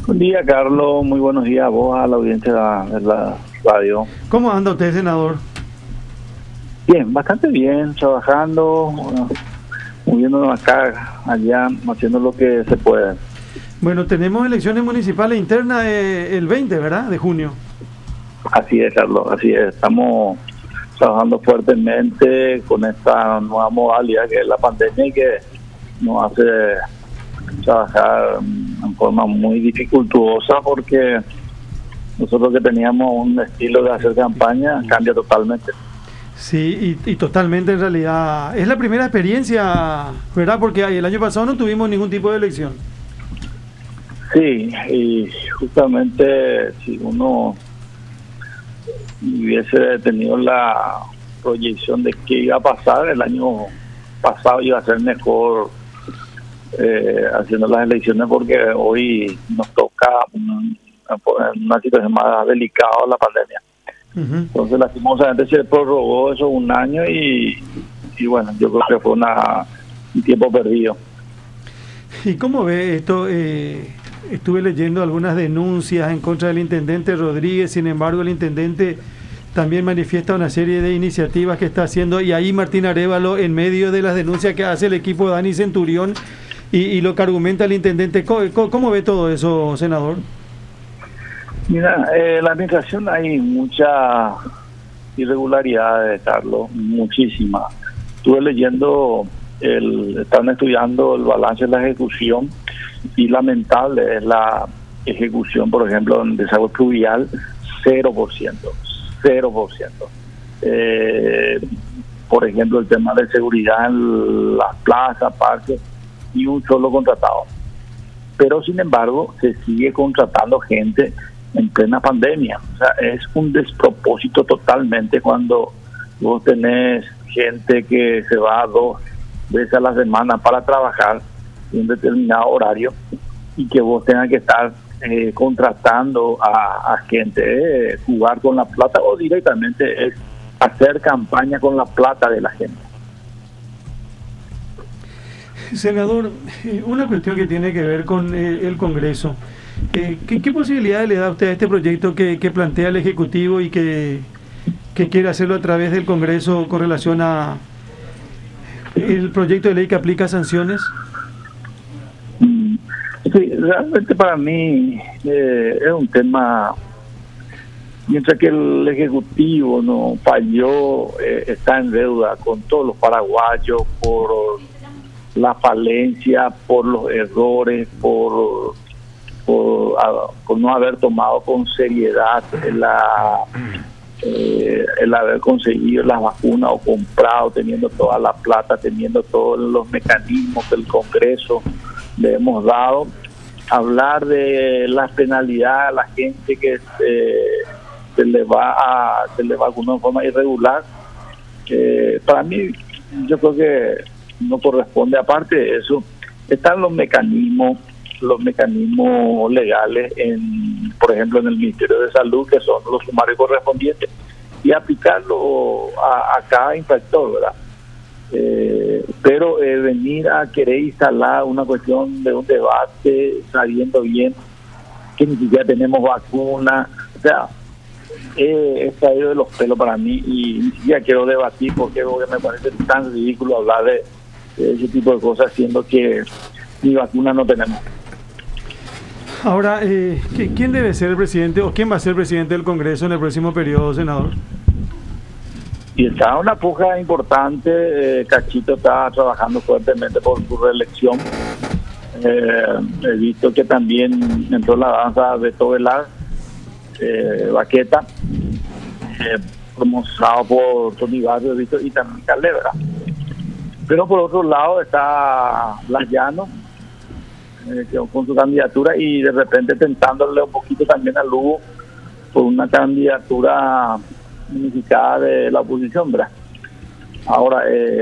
Buen día, Carlos. Muy buenos días a vos, a la audiencia de la radio. ¿Cómo anda usted, senador? Bien, bastante bien, trabajando, moviéndonos acá, allá, haciendo lo que se puede. Bueno, tenemos elecciones municipales internas el 20, ¿verdad? De junio. Así es, Carlos, así es. Estamos trabajando fuertemente con esta nueva modalidad que es la pandemia y que nos hace trabajar en forma muy dificultuosa porque nosotros que teníamos un estilo de hacer campaña cambia totalmente. Sí, y totalmente en realidad. Es la primera experiencia, ¿verdad? Porque el año pasado no tuvimos ningún tipo de elección. Sí, y justamente si uno hubiese tenido la proyección de qué iba a pasar, el año pasado iba a ser mejor haciendo las elecciones porque hoy nos toca una situación más delicada, la pandemia. Entonces lastimosamente se prorrogó eso un año y bueno, yo creo que fue un tiempo perdido. ¿Y cómo ve esto? Estuve leyendo algunas denuncias en contra del intendente Rodríguez, sin embargo el intendente también manifiesta una serie de iniciativas que está haciendo, y ahí Martín Arévalo, en medio de las denuncias que hace el equipo de Dani Centurión y lo que argumenta el intendente, ¿cómo ve todo eso, senador? Mira, la administración hay muchas irregularidades, Carlos, muchísimas. Estuve leyendo, están estudiando el balance de la ejecución y lamentable es la ejecución, por ejemplo, en desagüe pluvial, 0%. Por ejemplo, el tema de seguridad en las plazas, parques, y un solo contratado. Pero, sin embargo, se sigue contratando gente en plena pandemia. O sea, es un despropósito totalmente cuando vos tenés gente que se va 2 veces a la semana para trabajar en un determinado horario y que vos tengas que estar contratando a gente, jugar con la plata o directamente es hacer campaña con la plata de la gente. Senador, una cuestión que tiene que ver con el Congreso. ¿Qué posibilidades le da usted a este proyecto que plantea el Ejecutivo y que quiere hacerlo a través del Congreso con relación a el proyecto de ley que aplica sanciones? Sí, realmente para mí es un tema, mientras que el Ejecutivo no falló, está en deuda con todos los paraguayos por la falencia, por los errores, por no haber tomado con seriedad el haber conseguido las vacunas o comprado, teniendo toda la plata, teniendo todos los mecanismos que el Congreso le hemos dado. Hablar de la penalidad a la gente que se le va a vacunar de forma irregular, para mí yo creo que no corresponde. Aparte de eso, están los mecanismos legales, por ejemplo, en el Ministerio de Salud, que son los sumarios correspondientes, y aplicarlo a cada infractor, ¿verdad? Pero venir a querer instalar una cuestión de un debate sabiendo bien que ni siquiera tenemos vacuna, o sea, es caído de los pelos para mí y ni siquiera quiero debatir porque me parece tan ridículo hablar de ese tipo de cosas, siendo que ni vacuna no tenemos. Ahora, ¿quién debe ser el presidente o quién va a ser el presidente del Congreso en el próximo periodo, senador? Y está una puja importante. Cachito está trabajando fuertemente por su reelección. He visto que también entró la danza de Tobelar, Baqueta, promocionado por Tony Barrio, he visto, y también Calebra. Pero por otro lado está Blas Llano, con su candidatura, y de repente tentándole un poquito también a Lugo por una candidatura unificada de la oposición, ¿verdad? Ahora,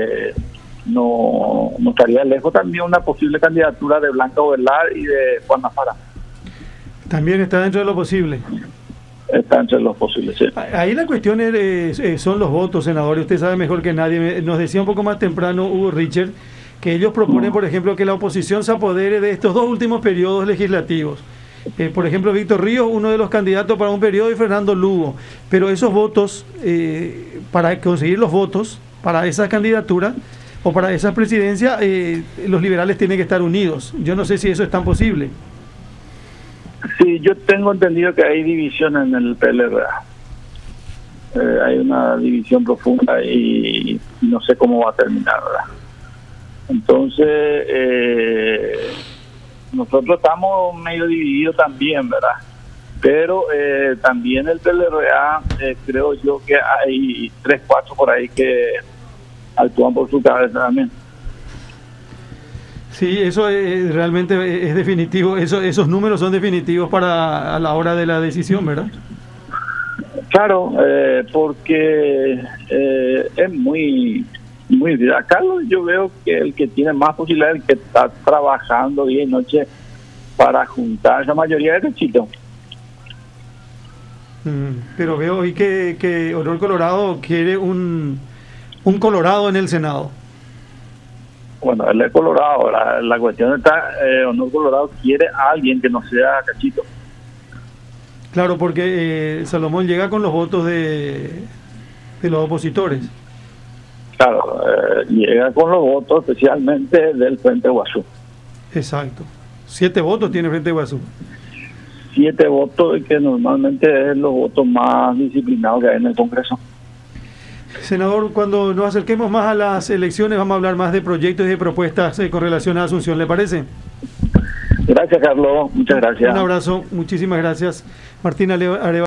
no estaría lejos también una posible candidatura de Blanca Ovelar y de Juan Nafara. También está dentro de lo posible. Está entre los posibles, sí. Ahí la cuestión son los votos, senadores. Usted sabe mejor que nadie. Nos decía un poco más temprano Hugo Richard que ellos proponen, por ejemplo, que la oposición se apodere de estos 2 últimos periodos legislativos Por ejemplo, Víctor Ríos, uno de los candidatos para un periodo, y Fernando Lugo. Pero esos votos, para conseguir los votos para esa candidatura o para esa presidencia, los liberales tienen que estar unidos. Yo no sé si eso es tan posible. Sí, yo tengo entendido que hay división en el PLRA. Hay una división profunda y no sé cómo va a terminar, ¿verdad? Entonces, nosotros estamos medio divididos también, ¿verdad? Pero también el PLRA, creo yo que hay 3, 4 por ahí que actúan por su cabeza también. Sí, eso realmente es definitivo, esos números son definitivos para a la hora de la decisión, ¿verdad? Claro, porque es muy acá yo veo que el que tiene más posibilidades es el que está trabajando día y noche para juntar esa mayoría de Chito. Pero veo hoy que Honor Colorado quiere un Colorado en el Senado. Bueno, él es Colorado, la cuestión está, Honor Colorado quiere a alguien que no sea Cachito. Claro, porque Salomón llega con los votos de los opositores. Claro, llega con los votos especialmente del Frente Guasú. Exacto. 7 votos tiene Frente Guasú. 7 votos, que normalmente es los votos más disciplinados que hay en el Congreso. Senador, cuando nos acerquemos más a las elecciones vamos a hablar más de proyectos y de propuestas con relación a Asunción, ¿le parece? Gracias, Carlos. Muchas gracias. Un abrazo. Muchísimas gracias. Martín Arevalo.